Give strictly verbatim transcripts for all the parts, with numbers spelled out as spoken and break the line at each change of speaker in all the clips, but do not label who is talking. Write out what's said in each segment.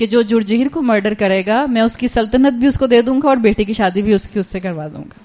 کہ جو جرجیر کو مرڈر کرے گا میں اس کی سلطنت بھی اس کو دے دوں گا اور بیٹی کی شادی بھی اس کی اس سے کروا دوں گا.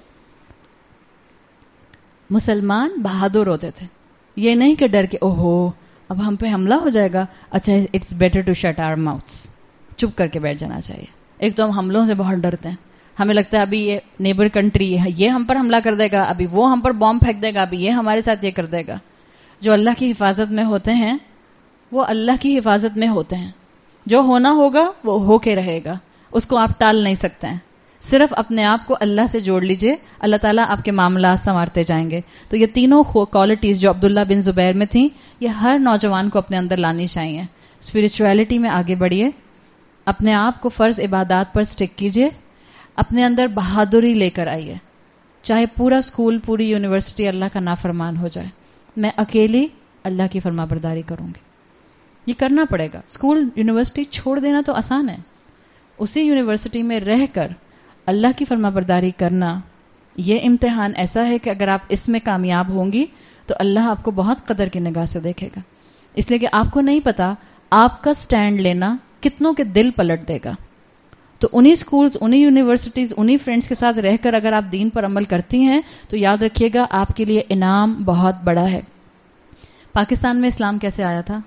مسلمان بہادر ہوتے تھے, یہ نہیں کہ ڈر کے اوہو اب ہم پہ حملہ ہو جائے گا, اچھا it's better to shut our mouths, چپ کر کے بیٹھ جانا چاہیے. ایک تو ہم حملوں سے بہت ڈرتے ہیں, ہمیں لگتا ہے ابھی یہ نیبر کنٹری ہے یہ ہم پر حملہ کر دے گا, ابھی وہ ہم پر بام پھینک دے گا, ابھی یہ ہمارے ساتھ یہ کر دے گا. جو اللہ کی حفاظت میں ہوتے ہیں وہ اللہ کی حفاظت میں ہوتے ہیں. جو ہونا ہوگا وہ ہو کے رہے گا, اس کو آپ ٹال نہیں سکتے ہیں. صرف اپنے آپ کو اللہ سے جوڑ لیجئے, اللہ تعالیٰ آپ کے معاملات سنوارتے جائیں گے. تو یہ تینوں کوالٹیز جو عبداللہ بن زبیر میں تھیں یہ ہر نوجوان کو اپنے اندر لانی چاہیے. اسپرچویلٹی میں آگے بڑھیے, اپنے آپ کو فرض عبادات پر سٹک کیجئے, اپنے اندر بہادری لے کر آئیے. چاہے پورا اسکول پوری یونیورسٹی اللہ کا نافرمان ہو جائے, میں اکیلی اللہ کی فرما برداری کروں گی. یہ کرنا پڑے گا. اسکول یونیورسٹی چھوڑ دینا تو آسان ہے, اسی یونیورسٹی میں رہ کر اللہ کی فرما برداری کرنا یہ امتحان ایسا ہے کہ اگر آپ اس میں کامیاب ہوں گی تو اللہ آپ کو بہت قدر کی نگاہ سے دیکھے گا. اس لیے کہ آپ کو نہیں پتا آپ کا سٹینڈ لینا کتنوں کے دل پلٹ دے گا. تو انہی سکولز, انہی یونیورسٹیز, انہی فرینڈز کے ساتھ رہ کر اگر آپ دین پر عمل کرتی ہیں تو یاد رکھیے گا آپ کے لیے انعام بہت بڑا ہے. پاکستان میں اسلام کیسے آیا تھا؟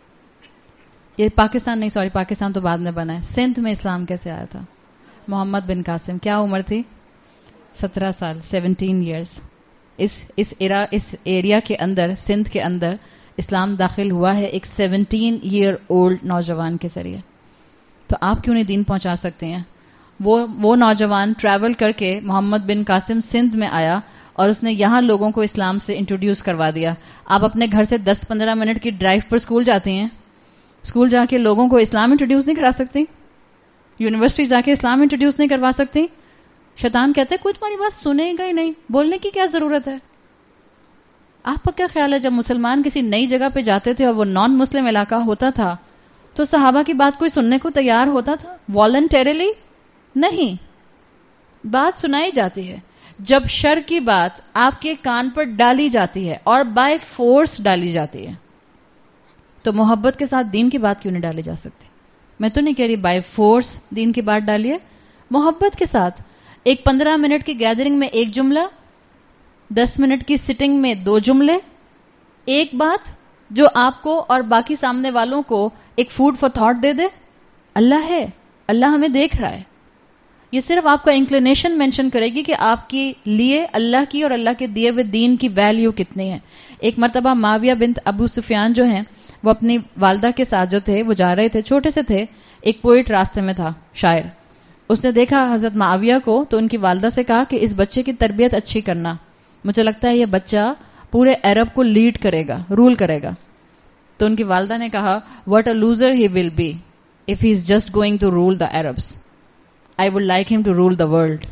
یہ پاکستان نہیں, سوری پاکستان تو بعد میں بنا ہے. سندھ میں اسلام کیسے آیا تھا؟ محمد بن قاسم. کیا عمر تھی؟ سترہ سال, سیونٹین ایئرس. اس اس ایرا اس ایریا کے اندر, سندھ کے اندر اسلام داخل ہوا ہے ایک سیونٹین ایئر اولڈ نوجوان کے ذریعے. تو آپ کیوں نہیں دین پہنچا سکتے ہیں؟ وہ وہ نوجوان ٹریول کر کے محمد بن قاسم سندھ میں آیا اور اس نے یہاں لوگوں کو اسلام سے انٹروڈیوس کروا دیا. آپ اپنے گھر سے دس پندرہ منٹ کی ڈرائیو پر اسکول جاتی ہیں, اسکول جا کے لوگوں کو اسلام انٹروڈیوس نہیں کرا سکتی؟ یونیورسٹی جا کے اسلام انٹروڈیوس نہیں کروا سکتی؟ شیطان کہتے ہیں کوئی تمہاری بات سنے گا ہی نہیں, بولنے کی کیا ضرورت ہے؟ آپ کا کیا خیال ہے جب مسلمان کسی نئی جگہ پہ جاتے تھے اور وہ نان مسلم علاقہ ہوتا تھا تو صحابہ کی بات کوئی سننے کو تیار ہوتا تھا؟ والنٹیرلی نہیں, بات سنائی جاتی ہے. جب شر کی بات آپ کے کان پر ڈالی جاتی ہے اور بائی فورس ڈالی جاتی ہے تو محبت کے ساتھ دین کی بات کیوں نہیں ڈالی جا سکتی؟ میں تو نہیں کہہ رہی بائی فورس دین کی بات ڈالیے, محبت کے ساتھ. ایک پندرہ منٹ کی گیدرنگ میں ایک جملہ, دس منٹ کی سٹنگ میں دو جملے, ایک بات جو آپ کو اور باقی سامنے والوں کو ایک فوڈ فار تھاٹ دے دے. اللہ ہے, اللہ ہمیں دیکھ رہا ہے. یہ صرف آپ کا انکلینیشن مینشن کرے گی کہ آپ کے لیے اللہ کی اور اللہ کے دیے ہوئے دین کی ویلیو کتنی ہے. ایک مرتبہ معاویہ بنت ابو سفیان جو ہیں وہ اپنی والدہ کے ساتھ جو تھے وہ جا رہے تھے, چھوٹے سے تھے, ایک پوئٹ راستے میں تھا, شاعر. اس نے دیکھا حضرت معاویہ کو تو ان کی والدہ سے کہا کہ اس بچے کی تربیت اچھی کرنا, مجھے لگتا ہے یہ بچہ پورے عرب کو لیڈ کرے گا, رول کرے گا. تو ان کی والدہ نے کہا what a loser he will be if he is just going to rule the Arabs. I would like him to rule the world.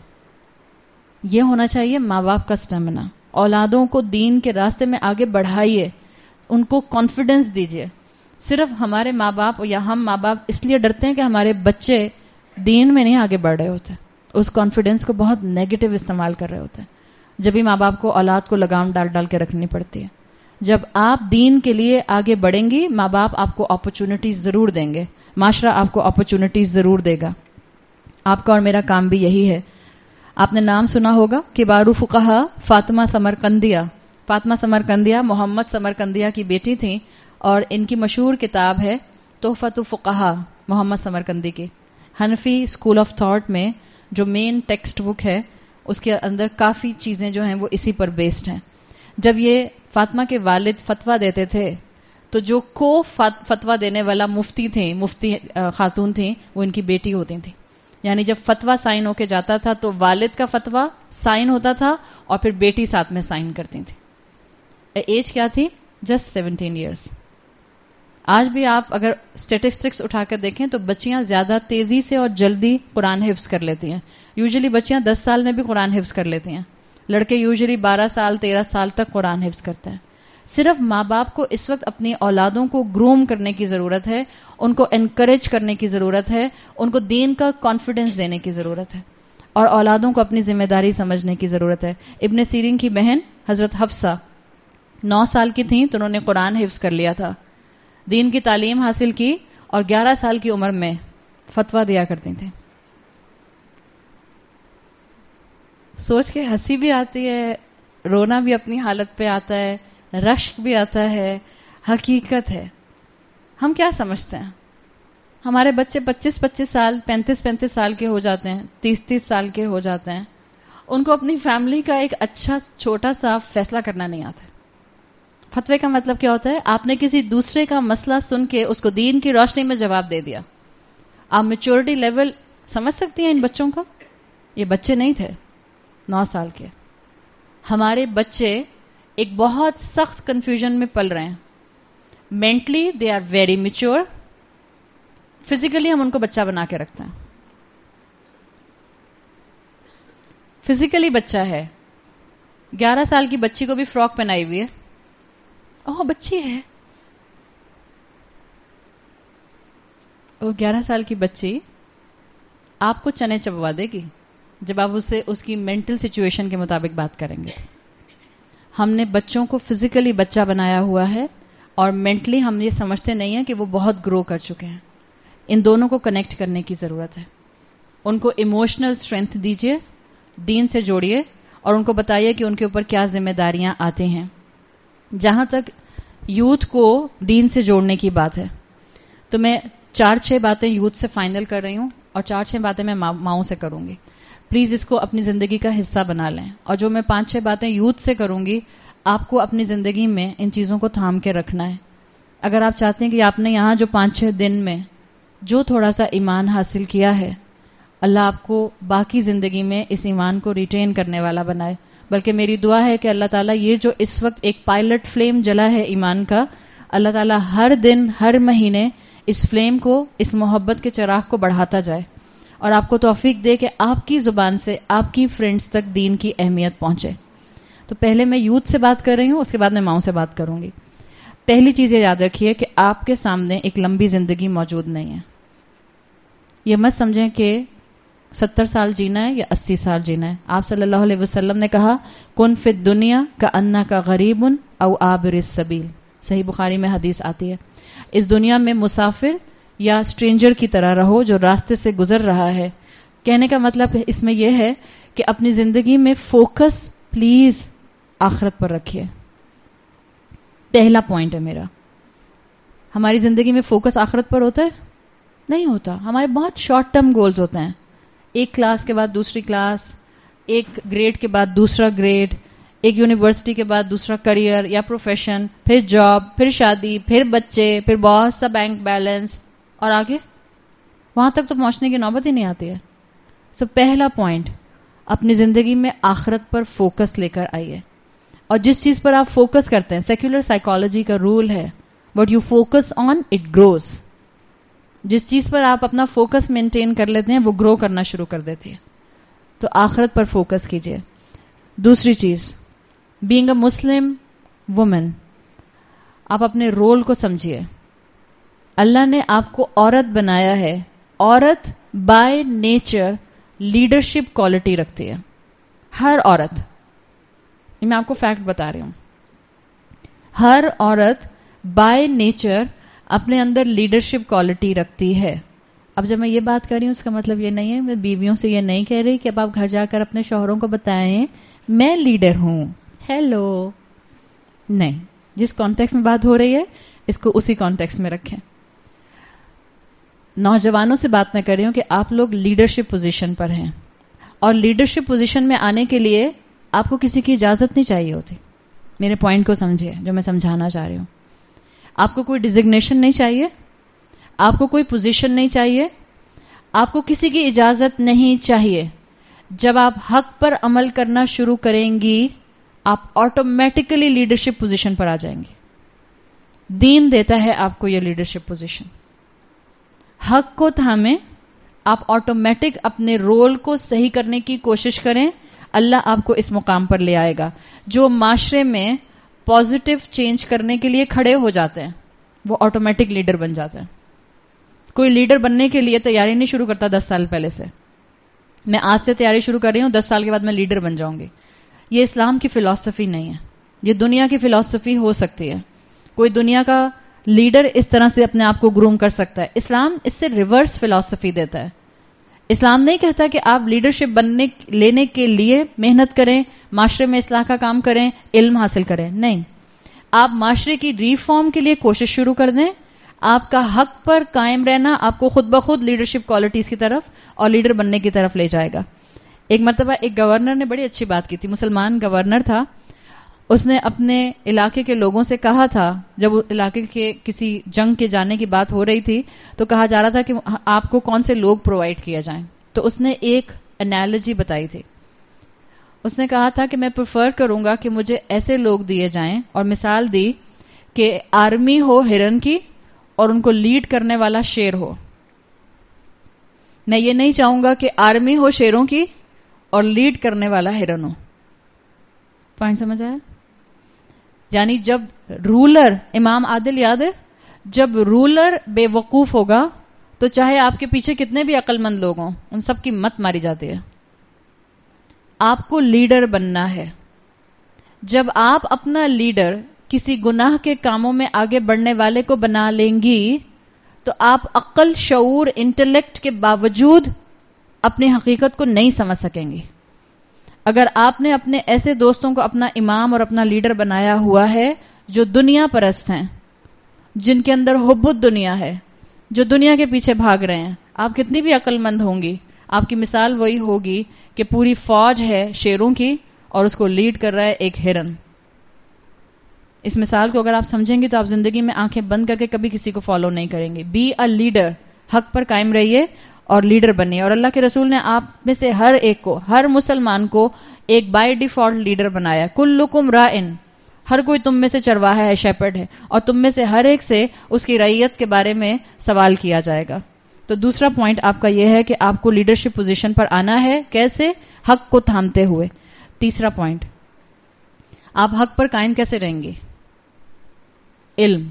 یہ ہونا چاہیے ماں باپ کا سٹیمنا. اولادوں کو دین کے راستے میں آگے بڑھائیے, ان کو کانفیڈنس دیجیے. صرف ہمارے ماں باپ یا ہم ماں باپ اس لیے ڈرتے ہیں کہ ہمارے بچے دین میں نہیں آگے بڑھ رہے ہوتے, اس کانفیڈنس کو بہت نیگیٹو استعمال کر رہے ہوتے ہیں. جب بھی ماں باپ کو اولاد کو لگام ڈال ڈال کے رکھنی پڑتی ہے. جب آپ دین کے لیے آگے بڑھیں گی ماں باپ آپ کو اپرچونٹیز ضرور دیں گے, معاشرہ آپ کو اپرچونٹیز ضرور دے گا. آپ کا اور میرا کام بھی یہی ہے. آپ نے نام سنا ہوگا کبار فقہا فاطمہ سمرقندیہ. فاطمہ سمرقندیہ محمد سمرقندیہ کی بیٹی تھیں اور ان کی مشہور کتاب ہے تحفۃ فقہا محمد سمرقندی کی. حنفی اسکول آف تھاٹ میں جو مین ٹیکسٹ بک ہے اس کے اندر کافی چیزیں جو ہیں وہ اسی پر بیسڈ ہیں. جب یہ فاطمہ کے والد فتویٰ دیتے تھے تو جو کو فتویٰ دینے والا مفتی تھیں, مفتی خاتون تھیں, وہ ان کی بیٹی ہوتی تھیں. یعنی جب فتویٰ سائن ہو کے جاتا تھا تو والد کا فتویٰ سائن ہوتا تھا اور پھر بیٹی ساتھ میں سائن کرتی تھی. ایج کیا تھی؟ Just seventeen years. آج بھی آپ اگر اسٹیٹسٹکس اٹھا کر دیکھیں تو بچیاں زیادہ تیزی سے اور جلدی قرآن حفظ کر لیتی ہیں. یوزلی بچیاں دس سال میں بھی قرآن حفظ کر لیتی ہیں, لڑکے یوزلی بارہ سال تیرہ سال تک قرآن حفظ کرتے ہیں. صرف ماں باپ کو اس وقت اپنی اولادوں کو گروم کرنے کی ضرورت ہے, ان کو انکریج کرنے کی ضرورت ہے, ان کو دین کا کانفیڈنس دینے کی ضرورت ہے اور اولادوں کو اپنی ذمہ داری سمجھنے کی ضرورت ہے. ابن سیرین کی بہن حضرت حفصہ نو سال کی تھیں تو انہوں نے قرآن حفظ کر لیا تھا, دین کی تعلیم حاصل کی اور گیارہ سال کی عمر میں فتویٰ دیا کرتی تھیں. سوچ کے ہنسی بھی آتی ہے, رونا بھی اپنی حالت پہ آتا ہے, رشک بھی آتا ہے, حقیقت ہے. ہم کیا سمجھتے ہیں, ہمارے بچے پچیس پچیس سال پینتیس پینتیس سال کے ہو جاتے ہیں, تیس تیس سال کے ہو جاتے ہیں, ان کو اپنی فیملی کا ایک اچھا چھوٹا سا فیصلہ کرنا نہیں آتا. فتوے کا مطلب کیا ہوتا ہے, آپ نے کسی دوسرے کا مسئلہ سن کے اس کو دین کی روشنی میں جواب دے دیا. آپ میچورٹی لیول سمجھ سکتی ہیں ان بچوں کا. یہ بچے نہیں تھے نو سال کے. ہمارے بچے ایک بہت سخت کنفیوژن میں پل رہے ہیں. Mentally they are very mature, physically ہم ان کو بچہ بنا کے رکھتے ہیں. فزیکلی بچہ ہے, گیارہ سال کی بچی کو بھی فراک پہنائی ہوئی ہے, اوہ بچی ہے. وہ گیارہ سال کی بچی آپ کو چنے چبوا دے گی جب آپ اسے اس کی مینٹل سچویشن کے مطابق بات کریں گے. ہم نے بچوں کو فزیکلی بچہ بنایا ہوا ہے اور مینٹلی ہم یہ سمجھتے نہیں ہیں کہ وہ بہت گرو کر چکے ہیں. ان دونوں کو کنیکٹ کرنے کی ضرورت ہے. ان کو ایموشنل اسٹرینتھ دیجیے, دین سے جوڑیے, اور ان کو بتائیے کہ ان کے اوپر کیا ذمہ داریاں آتی ہیں. جہاں تک یوتھ کو دین سے جوڑنے کی بات ہے, تو میں چار چھ باتیں یوتھ سے فائنل کر رہی ہوں, اور چار چھ باتیں میں ماؤں سے کروں گی. پلیز اس کو اپنی زندگی کا حصہ بنا لیں. اور جو میں پانچ چھ باتیں یوتھ سے کروں گی, آپ کو اپنی زندگی میں ان چیزوں کو تھام کے رکھنا ہے. اگر آپ چاہتے ہیں کہ آپ نے یہاں جو پانچ چھ دن میں جو تھوڑا سا ایمان حاصل کیا ہے, اللہ آپ کو باقی زندگی میں اس ایمان کو ریٹین کرنے والا بنائے. بلکہ میری دعا ہے کہ اللہ تعالیٰ یہ جو اس وقت ایک پائلٹ فلیم جلا ہے ایمان کا, اللہ تعالیٰ ہر دن ہر مہینے اس فلیم کو, اس محبت کے چراغ کو بڑھاتا جائے, اور آپ کو توفیق دے کہ آپ کی زبان سے آپ کی فرینڈز تک دین کی اہمیت پہنچے. تو پہلے میں یوتھ سے بات کر رہی ہوں, اس کے بعد میں ماؤں سے بات کروں گی. پہلی چیز یہ یاد رکھیے کہ آپ کے سامنے ایک لمبی زندگی موجود نہیں ہے. یہ مت سمجھیں کہ ستر سال جینا ہے یا اسی سال جینا ہے. آپ صلی اللہ علیہ وسلم نے کہا, کن فی الدنیا کا انا کا غریب او عابر السبیل. صحیح بخاری میں حدیث آتی ہے, اس دنیا میں مسافر یا اسٹرینجر کی طرح رہو جو راستے سے گزر رہا ہے. کہنے کا مطلب اس میں یہ ہے کہ اپنی زندگی میں فوکس پلیز آخرت پر رکھیے. پہلا پوائنٹ ہے میرا. ہماری زندگی میں فوکس آخرت پر ہوتا ہے؟ نہیں ہوتا. ہمارے بہت شارٹ ٹرم گولز ہوتے ہیں, ایک کلاس کے بعد دوسری کلاس, ایک گریڈ کے بعد دوسرا گریڈ, ایک یونیورسٹی کے بعد دوسرا کریئر یا پروفیشن, پھر جاب, پھر شادی, پھر بچے, پھر بہت سا بینک بیلنس, اور آگے وہاں تک تو پہنچنے کی نوبت ہی نہیں آتی ہے. سو so, پہلا پوائنٹ, اپنی زندگی میں آخرت پر فوکس لے کر آئیے. اور جس چیز پر آپ فوکس کرتے ہیں, سیکولر سائیکالوجی کا رول ہے, what you focus on it grows. جس چیز پر آپ اپنا فوکس مینٹین کر لیتے ہیں وہ گرو کرنا شروع کر دیتی ہے. تو آخرت پر فوکس کیجیے. دوسری چیز, بینگ اے مسلم وومن, آپ اپنے رول کو سمجھیے. اللہ نے آپ کو عورت بنایا ہے. عورت بائی نیچر لیڈرشپ کوالٹی رکھتی ہے. ہر عورت, میں آپ کو فیکٹ بتا رہی ہوں, ہر عورت بائی نیچر اپنے اندر لیڈرشپ کوالٹی رکھتی ہے. اب جب میں یہ بات کر رہی ہوں اس کا مطلب یہ نہیں ہے, میں بیویوں سے یہ نہیں کہہ رہی کہ اب آپ گھر جا کر اپنے شوہروں کو بتائیں میں لیڈر ہوں. ہیلو, نہیں. جس کانٹیکس میں بات ہو رہی ہے اس کو اسی کانٹیکس میں رکھیں. نوجوانوں سے بات میں کر رہی ہوں کہ آپ لوگ لیڈرشپ پوزیشن پر ہیں, اور لیڈرشپ پوزیشن میں آنے کے لیے آپ کو کسی کی اجازت نہیں چاہیے ہوتی. میرے پوائنٹ کو سمجھے جو میں سمجھانا چاہ رہی ہوں. آپ کو کوئی ڈیزگنیشن نہیں چاہیے, آپ کو کوئی پوزیشن نہیں چاہیے, آپ کو کسی کی اجازت نہیں چاہیے. جب آپ حق پر عمل کرنا شروع کریں گی آپ آٹومیٹکلی لیڈرشپ پوزیشن پر آ جائیں گی. دین دیتا ہے آپ کو یہ لیڈرشپ پوزیشن. حق کو تھامیں, آپ آٹومیٹک اپنے رول کو صحیح کرنے کی کوشش کریں, اللہ آپ کو اس مقام پر لے آئے گا. جو معاشرے میں پازیٹیو چینج کرنے کے لیے کھڑے ہو جاتے ہیں وہ آٹومیٹک لیڈر بن جاتے ہیں. کوئی لیڈر بننے کے لیے تیاری نہیں شروع کرتا دس سال پہلے سے. میں آج سے تیاری شروع کر رہی ہوں, دس سال کے بعد میں لیڈر بن جاؤں گی. یہ اسلام کی فلسفی نہیں ہے, یہ دنیا کی فلسفی ہو سکتی ہے. کوئی دنیا کا لیڈر اس طرح سے اپنے آپ کو گروم کر سکتا ہے. اسلام اس سے ریورس فلسفی دیتا ہے. اسلام نہیں کہتا کہ آپ لیڈرشپ بننے لینے کے لیے محنت کریں, معاشرے میں اصلاح کا کام کریں, علم حاصل کریں. نہیں, آپ معاشرے کی ریفارم کے لیے کوشش شروع کر دیں. آپ کا حق پر قائم رہنا آپ کو خود بخود لیڈرشپ کوالٹیز کی طرف اور لیڈر بننے کی طرف لے جائے گا. ایک مرتبہ ایک گورنر نے بڑی اچھی بات کی تھی, مسلمان گورنر تھا. اس نے اپنے علاقے کے لوگوں سے کہا تھا, جب علاقے کے کسی جنگ کے جانے کی بات ہو رہی تھی تو کہا جا رہا تھا کہ آپ کو کون سے لوگ پرووائڈ کیا جائیں. تو اس نے ایک انالوجی بتائی تھی. اس نے کہا تھا کہ میں پریفر کروں گا کہ مجھے ایسے لوگ دیے جائیں, اور مثال دی کہ آرمی ہو ہرن کی اور ان کو لیڈ کرنے والا شیر ہو. میں یہ نہیں چاہوں گا کہ آرمی ہو شیروں کی اور لیڈ کرنے والا ہرن ہو. پوائنٹ سمجھ آیا؟ یعنی جب رولر, امام عادل یاد ہے, جب رولر بے وقوف ہوگا تو چاہے آپ کے پیچھے کتنے بھی عقل مند لوگ ہوں ان سب کی مت ماری جاتی ہے. آپ کو لیڈر بننا ہے. جب آپ اپنا لیڈر کسی گناہ کے کاموں میں آگے بڑھنے والے کو بنا لیں گی تو آپ عقل, شعور, انٹلیکٹ کے باوجود اپنی حقیقت کو نہیں سمجھ سکیں گی. اگر آپ نے اپنے ایسے دوستوں کو اپنا امام اور اپنا لیڈر بنایا ہوا ہے جو دنیا پرست ہیں, جن کے اندر حب الدنیا ہے, جو دنیا کے پیچھے بھاگ رہے ہیں, آپ کتنی بھی عقل مند ہوں گی, آپ کی مثال وہی ہوگی کہ پوری فوج ہے شیروں کی اور اس کو لیڈ کر رہا ہے ایک ہرن. اس مثال کو اگر آپ سمجھیں گے تو آپ زندگی میں آنکھیں بند کر کے کبھی کسی کو فالو نہیں کریں گے. بی اے لیڈر, حق پر قائم رہیے اور لیڈر بنیے. اور اللہ کے رسول نے آپ میں سے ہر ایک کو, ہر مسلمان کو ایک بائی ڈیفالٹ لیڈر بنایا. کلکم رائن, ہر کوئی تم میں سے چرواہا ہے, شیپرڈ ہے, اور تم میں سے ہر ایک سے اس کی رعیت کے بارے میں سوال کیا جائے گا. تو دوسرا پوائنٹ آپ کا یہ ہے کہ آپ کو لیڈرشپ پوزیشن پر آنا ہے. کیسے؟ حق کو تھامتے ہوئے. تیسرا پوائنٹ, آپ حق پر قائم کیسے رہیں گے؟ علم.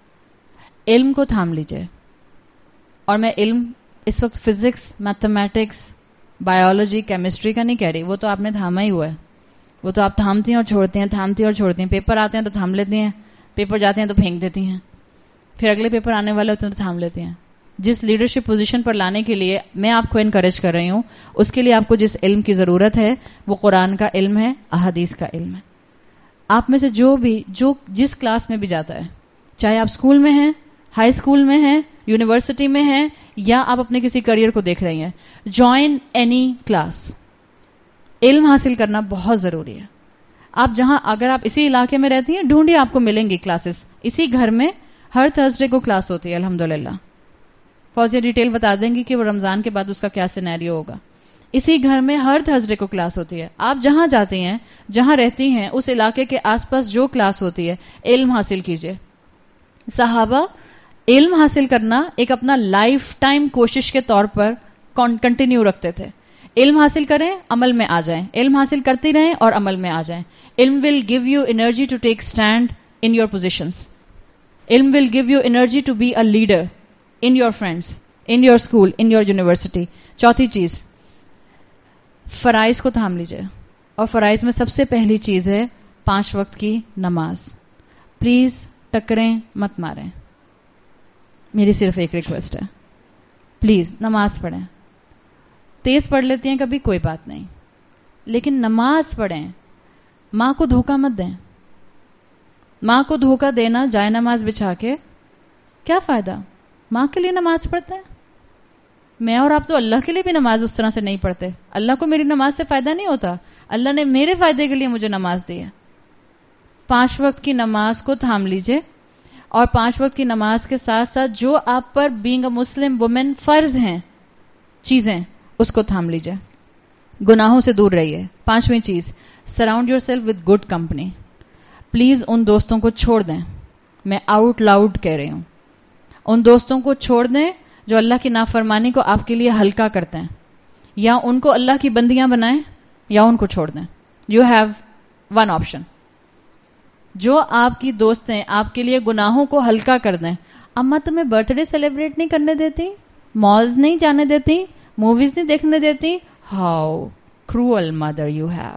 علم کو تھام لیجئے. اور میں علم اس وقت فزکس, میتھمیٹکس, بایولوجی, کیمسٹری کا نہیں کہہ رہی, وہ تو آپ نے تھاما ہی ہوا ہے. وہ تو آپ تھامتی ہیں اور چھوڑتے ہیں, تھامتی ہیں اور چھوڑتے ہیں. پیپر آتے ہیں تو تھام لیتی ہیں, پیپر جاتے ہیں تو پھینک دیتی ہیں, پھر اگلے پیپر آنے والے ہوتے ہیں تو تھام لیتے ہیں. جس لیڈرشپ پوزیشن پر لانے کے لیے میں آپ کو انکریج کر رہی ہوں, اس کے لیے آپ کو جس علم کی ضرورت ہے وہ قرآن کا علم ہے, احادیث کا علم ہے. آپ میں سے جو بھی جو جس کلاس میں بھی جاتا ہے, چاہے آپ اسکول میں ہیں, ہائی اسکول میں ہیں, یونیورسٹی میں ہیں, یا آپ اپنے کسی کریئر کو دیکھ رہی ہیں, جوائن اینی کلاس. علم حاصل کرنا بہت ضروری ہے. آپ جہاں, اگر آپ اسی علاقے میں رہتی ہیں, ڈھونڈیے, آپ کو ملیں گی کلاسز. اسی گھر میں ہر تھرسڈے کو کلاس ہوتی ہے الحمدللہ. فوزیہ ڈیٹیل بتا دیں گی کہ وہ رمضان کے بعد اس کا کیا سینیریو ہوگا. اسی گھر میں ہر تھرسڈے کو کلاس ہوتی ہے. آپ جہاں جاتی ہیں, جہاں رہتی ہیں, اس علاقے کے آس پاس جو کلاس ہوتی ہے, علم حاصل کیجیے. صحابہ علم حاصل کرنا ایک اپنا لائف ٹائم کوشش کے طور پر کنٹینیو رکھتے تھے. علم حاصل کریں, عمل میں آ جائیں, علم حاصل کرتی رہیں اور عمل میں آ جائیں. علم will give you energy to take stand in your positions. علم will give you energy to be a leader in your friends, in your school, in your university. چوتھی چیز, فرائض کو تھام لیجئے. اور فرائض میں سب سے پہلی چیز ہے پانچ وقت کی نماز. پلیز ٹکریں مت ماریں, میری صرف ایک ریکویسٹ ہے, پلیز نماز پڑھیں. تیز پڑھ لیتی ہیں کبھی, کوئی بات نہیں, لیکن نماز پڑھیں. ماں کو دھوکہ مت دیں. ماں کو دھوکہ دینا, جائے نماز بچھا کے, کیا فائدہ؟ ماں کے لیے نماز پڑھتے ہیں. میں اور آپ تو اللہ کے لیے بھی نماز اس طرح سے نہیں پڑھتے. اللہ کو میری نماز سے فائدہ نہیں ہوتا, اللہ نے میرے فائدے کے لیے مجھے نماز دی ہے. پانچ وقت کی نماز کو تھام لیجئے. اور پانچ وقت کی نماز کے ساتھ ساتھ جو آپ پر بینگ اے مسلم وومن فرض ہیں چیزیں, اس کو تھام لیجئے. گناہوں سے دور رہیے. پانچویں چیز, surround yourself with good company. Please ان دوستوں کو چھوڑ دیں. میں آؤٹ لاؤڈ کہہ رہی ہوں, ان دوستوں کو چھوڑ دیں جو اللہ کی نافرمانی کو آپ کے لیے ہلکا کرتے ہیں. یا ان کو اللہ کی بندیاں بنائیں یا ان کو چھوڑ دیں. You have one option. جو آپ کی دوستیں آپ کے لیے گناہوں کو ہلکا کر دیں. اما تمہیں برتھ ڈے سیلیبریٹ نہیں کرنے دیتی, مالز نہیں جانے دیتی, موویز نہیں دیکھنے دیتی. How cruel mother you have.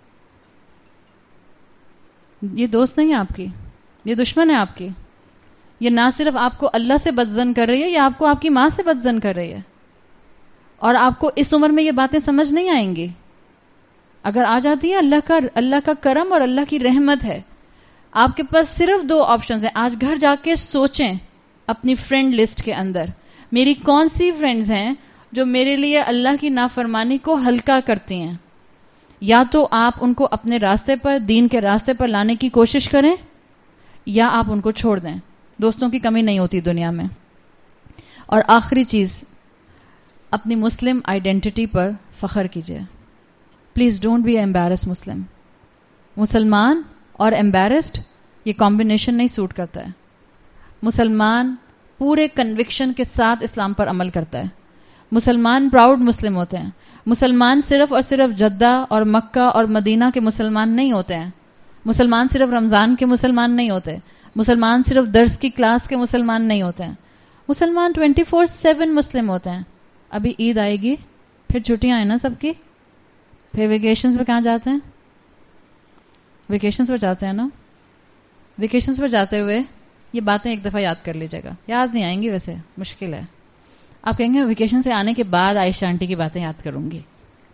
یہ دوست نہیں ہے آپ کی, یہ دشمن ہے آپ کی. یہ نہ صرف آپ کو اللہ سے بدظن کر رہی ہے، یہ آپ کو آپ کی ماں سے بدظن کر رہی ہے. اور آپ کو اس عمر میں یہ باتیں سمجھ نہیں آئیں گی. اگر آ جاتی ہیں، اللہ کا اللہ کا کرم اور اللہ کی رحمت ہے. آپ کے پاس صرف دو آپشنز ہیں. آج گھر جا کے سوچیں اپنی فرینڈ لسٹ کے اندر میری کون سی فرینڈز ہیں جو میرے لیے اللہ کی نافرمانی کو ہلکا کرتی ہیں. یا تو آپ ان کو اپنے راستے پر، دین کے راستے پر لانے کی کوشش کریں، یا آپ ان کو چھوڑ دیں. دوستوں کی کمی نہیں ہوتی دنیا میں. اور آخری چیز، اپنی مسلم آئیڈینٹی پر فخر کیجیے. Please don't be embarrass Muslim. مسلمان اور ایمبیرسڈ یہ کمبینیشن نہیں سوٹ کرتا ہے. مسلمان پورے کنوکشن کے ساتھ اسلام پر عمل کرتا ہے. مسلمان پراؤڈ مسلم ہوتے ہیں. مسلمان صرف اور صرف جدہ اور مکہ اور مدینہ کے مسلمان نہیں ہوتے ہیں. مسلمان صرف رمضان کے مسلمان نہیں ہوتے. مسلمان صرف درس کی کلاس کے مسلمان نہیں ہوتے ہیں. مسلمان ٹوینٹی فور سیون مسلم ہوتے ہیں. ابھی عید آئے گی، پھر چھٹیاں ہیں نا سب کی، پھر ویکیشنز پہ کہاں جاتے ہیں؟ ویکیشنز پہ جاتے ہیں نا. ویکیشنز پہ جاتے ہوئے یہ باتیں ایک دفعہ یاد کر لیجیے گا. یاد نہیں آئیں گی، ویسے مشکل ہے. آپ کہیں گے ویکیشن سے آنے کے بعد عائشہ آنٹی کی باتیں یاد کروں گی.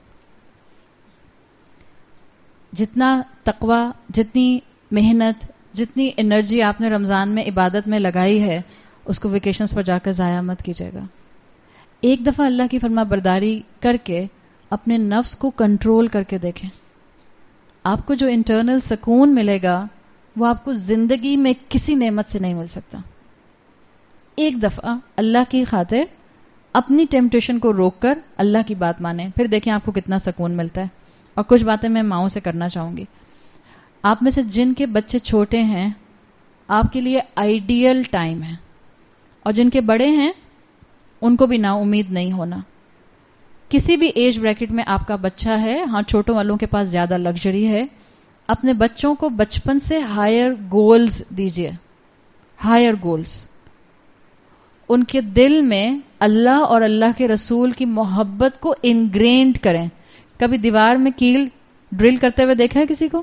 جتنا تقوی، جتنی محنت، جتنی انرجی آپ نے رمضان میں عبادت میں لگائی ہے، اس کو ویکیشنز پر جا کر ضائع مت کیجیے گا. ایک دفعہ اللہ کی فرما برداری کر کے اپنے نفس کو کنٹرول کر کے دیکھیں. آپ کو جو انٹرنل سکون ملے گا وہ آپ کو زندگی میں کسی نعمت سے نہیں مل سکتا. ایک دفعہ اللہ کی خاطر اپنی ٹیمپٹیشن کو روک کر اللہ کی بات مانیں، پھر دیکھیں آپ کو کتنا سکون ملتا ہے. اور کچھ باتیں میں ماؤں سے کرنا چاہوں گی. آپ میں سے جن کے بچے چھوٹے ہیں، آپ کے لیے آئیڈیل ٹائم ہے. اور جن کے بڑے ہیں ان کو بھی نا امید نہیں ہونا. کسی بھی ایج بریکٹ میں آپ کا بچہ ہے، ہاں چھوٹوں والوں کے پاس زیادہ لگژری ہے، اپنے بچوں کو بچپن سے ہائر گولز دیجیے. Higher goals. ان کے دل میں اللہ اور اللہ کے رسول کی محبت کو انگرینڈ کریں. کبھی دیوار میں کیل ڈرل کرتے ہوئے دیکھا ہے کسی کو؟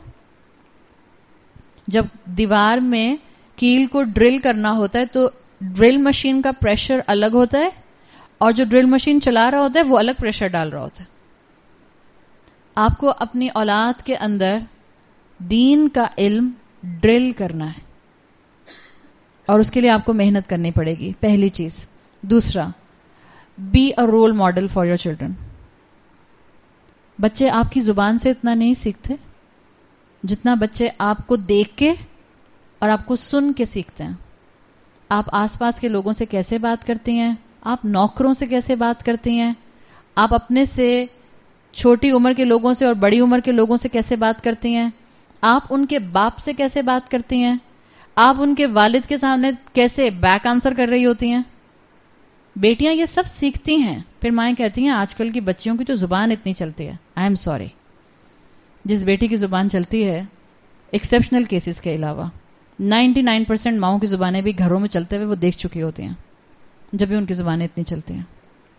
جب دیوار میں کیل کو ڈرل کرنا ہوتا ہے تو ڈرل مشین کا پریشر الگ ہوتا ہے، اور جو ڈرل مشین چلا رہا ہوتا ہے وہ الگ پریشر ڈال رہا ہوتا ہے. آپ کو اپنی اولاد کے اندر دین کا علم ڈرل کرنا ہے، اور اس کے لیے آپ کو محنت کرنی پڑے گی. پہلی چیز. دوسرا، be a role model for your children. بچے آپ کی زبان سے اتنا نہیں سیکھتے جتنا بچے آپ کو دیکھ کے اور آپ کو سن کے سیکھتے ہیں. آپ آس پاس کے لوگوں سے کیسے بات کرتی ہیں، آپ نوکروں سے کیسے بات کرتی ہیں، آپ اپنے سے چھوٹی عمر کے لوگوں سے اور بڑی عمر کے لوگوں سے کیسے بات کرتی ہیں، آپ ان کے باپ سے کیسے بات کرتی ہیں، آپ ان کے والد کے سامنے کیسے بیک آنسر کر رہی ہوتی ہیں. بیٹیاں یہ سب سیکھتی ہیں. پھر مائیں کہتی ہیں آج کل کی بچیوں کی تو زبان اتنی چلتی ہے. I am sorry. جس بیٹی کی زبان چلتی ہے، ایکسیپشنل کیسز کے علاوہ نائنٹی نائن پرسینٹ ماؤں کی زبانیں بھی گھروں میں چلتے ہوئے وہ دیکھ چکی ہوتی ہیں، جب بھی ان کی زبانیں اتنی چلتی ہیں.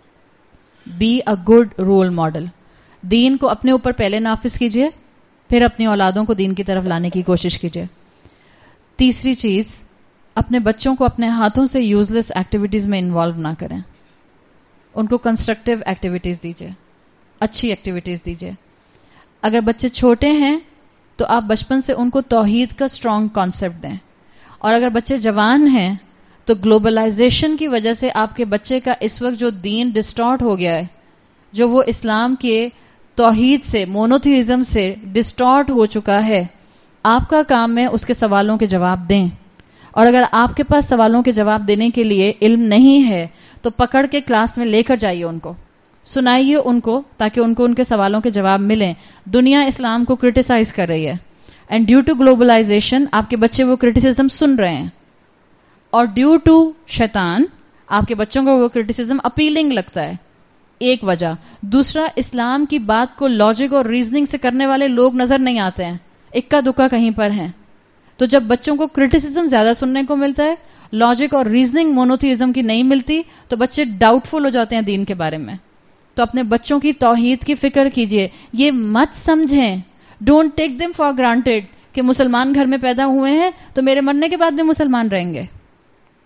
Be a good role model. دین کو اپنے اوپر پہلے نافذ کیجئے، پھر اپنی اولادوں کو دین کی طرف لانے کی کوشش کیجئے. تیسری چیز، اپنے بچوں کو اپنے ہاتھوں سے یوز لیس ایکٹیویٹیز میں انوالو نہ کریں. ان کو کنسٹرکٹیو ایکٹیویٹیز دیجئے، اچھی ایکٹیویٹیز دیجئے. اگر بچے چھوٹے ہیں تو آپ بچپن سے ان کو توحید کا اسٹرانگ کانسیپٹ دیں. اور اگر بچے جوان ہیں تو گلوبلائزیشن کی وجہ سے آپ کے بچے کا اس وقت جو دین ڈسٹارٹ ہو گیا ہے، جو وہ اسلام کے توحید سے، مونوتھیزم سے ڈسٹارٹ ہو چکا ہے، آپ کا کام ہے اس کے سوالوں کے جواب دیں. اور اگر آپ کے پاس سوالوں کے جواب دینے کے لیے علم نہیں ہے تو پکڑ کے کلاس میں لے کر جائیے، ان کو سنائیے ان کو، تاکہ ان کو ان کے سوالوں کے جواب ملیں. دنیا اسلام کو کرٹیسائز کر رہی ہے، اینڈ ڈیو ٹو گلوبلائزیشن آپ کے بچے وہ کرٹیسزم سن رہے ہیں، اور ڈیو ٹو شیطان آپ کے بچوں کو وہ کرٹیسزم اپیلنگ لگتا ہے. ایک وجہ. دوسرا، اسلام کی بات کو لاجک اور ریزننگ سے کرنے والے لوگ نظر نہیں آتے ہیں، اکا دکا کہیں پر ہیں. تو جب بچوں کو کرٹیسزم زیادہ سننے کو ملتا ہے، لاجک اور ریزننگ مونوتھیزم کی نہیں ملتی، تو بچے ڈاؤٹ فل ہو جاتے ہیں دین کے بارے میں. تو اپنے بچوں کی توحید کی فکر کیجئے. یہ مت سمجھیں، don't take them for granted کہ مسلمان گھر میں پیدا ہوئے ہیں تو میرے مرنے کے بعد بھی مسلمان رہیں گے.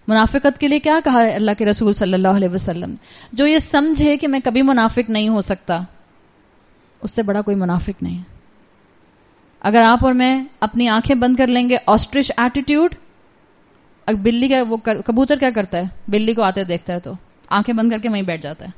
منافقت کے لیے کیا کہا ہے اللہ کے رسول صلی اللہ علیہ وسلم؟ جو یہ سمجھے کہ میں کبھی منافق نہیں ہو سکتا، اس سے بڑا کوئی منافق نہیں ہے. اگر آپ اور میں اپنی آنکھیں بند کر لیں گے آسٹرچ ایٹیٹیوڈ، بلی کا وہ کبوتر کیا کرتا ہے؟ بلی کو آتے دیکھتا ہے تو آنکھیں بند کر کے وہیں بیٹھ جاتا ہے.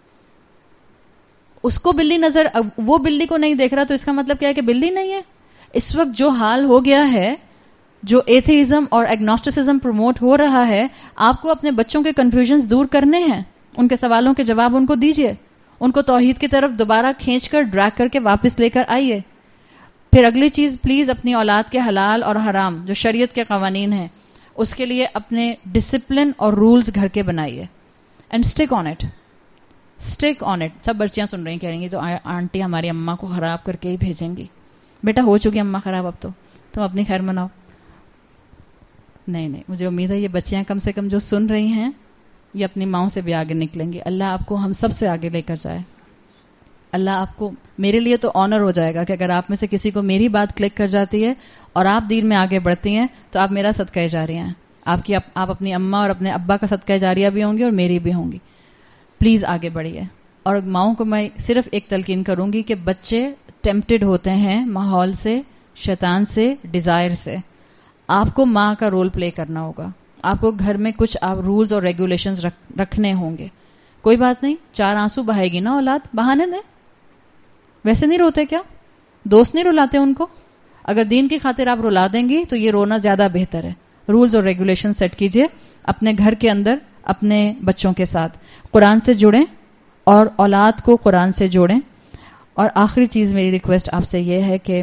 اس کو بلی نظر، وہ بلی کو نہیں دیکھ رہا تو اس کا مطلب کیا ہے کہ بلی نہیں ہے. اس وقت جو حال ہو گیا ہے، جو ایتھیزم اور ایگنوسٹسزم پروموٹ ہو رہا ہے، آپ کو اپنے بچوں کے کنفیوژنز دور کرنے ہیں. ان کے سوالوں کے جواب ان کو دیجئے، ان کو توحید کی طرف دوبارہ کھینچ کر ڈریگ کر کے واپس لے کر آئیے. پھر اگلی چیز، پلیز اپنی اولاد کے حلال اور حرام جو شریعت کے قوانین ہیں اس کے لیے اپنے ڈسپلن اور رولز گھر کے بنائیے. And stick on it, stick on it. سب بچیاں سن رہی ہیں، کہہ رہی ہیں تو آنٹی ہماری اماں کو خراب کر کے ہی بھیجیں گی. بیٹا ہو چکی اماں خراب، اب تو تم اپنی خیر مناؤ. نہیں نہیں، مجھے امید ہے یہ بچیاں کم سے کم جو سن رہی ہیں یہ اپنی ماؤں سے بھی آگے نکلیں گی. اللہ آپ کو ہم سب سے آگے لے کر جائے. اللہ آپ کو، میرے لیے تو آنر ہو جائے گا کہ اگر آپ میں سے کسی کو میری بات کلک کر جاتی ہے اور آپ دین میں آگے بڑھتی ہیں تو آپ میرا صدقہ جاریہ ہیں. آپ کی آپ اپنی اماں اور اپنے ابا کا صدقہ جاریہ بھی ہوں گی اور میری بھی ہوں گی. پلیز آگے بڑھیے. اور ماؤں کو میں صرف ایک تلقین کروں گی کہ بچے ٹیمپٹڈ ہوتے ہیں ماحول سے، شیطان سے، ڈیزائر سے. آپ کو ماں کا رول پلے کرنا ہوگا. آپ کو گھر میں کچھ آپ رولز اور ریگولیشنز رکھ رکھنے ہوں گے. کوئی بات نہیں، چار آنسو بہائے گی نا اولاد، بہانے دیں. ویسے نہیں روتے کیا؟ دوست نہیں رلاتے ان کو؟ اگر دین کی خاطر آپ رلا دیں گی تو یہ رونا زیادہ بہتر ہے. رولز اور ریگولیشن سیٹ کیجئے اپنے گھر کے اندر اپنے بچوں کے ساتھ. قرآن سے جڑیں اور اولاد کو قرآن سے جوڑیں. اور آخری چیز میری ریکویسٹ آپ سے یہ ہے کہ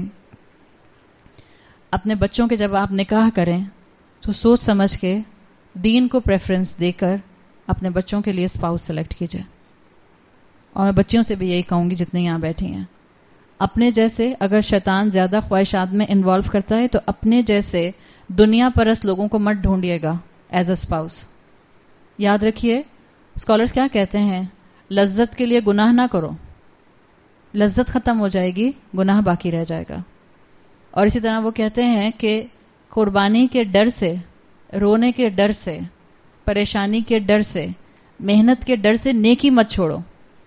اپنے بچوں کے جب آپ نکاح کریں تو سوچ سمجھ کے دین کو پریفرنس دے کر اپنے بچوں کے لیے اسپاؤس سلیکٹ کیجئے. اور میں بچیوں سے بھی یہی کہوں گی جتنے یہاں بیٹھی ہیں، اپنے جیسے اگر شیطان زیادہ خواہشات میں انوالو کرتا ہے تو اپنے جیسے دنیا پرست لوگوں کو مت ڈھونڈیے گا ایز اے اسپاؤس. یاد رکھیے اسکالرز کیا کہتے ہیں، لذت کے لیے گناہ نہ کرو، لذت ختم ہو جائے گی، گناہ باقی رہ جائے گا. اور اسی طرح وہ کہتے ہیں کہ قربانی کے ڈر سے، رونے کے ڈر سے، پریشانی کے ڈر سے، محنت کے ڈر سے نیکی مت چھوڑو.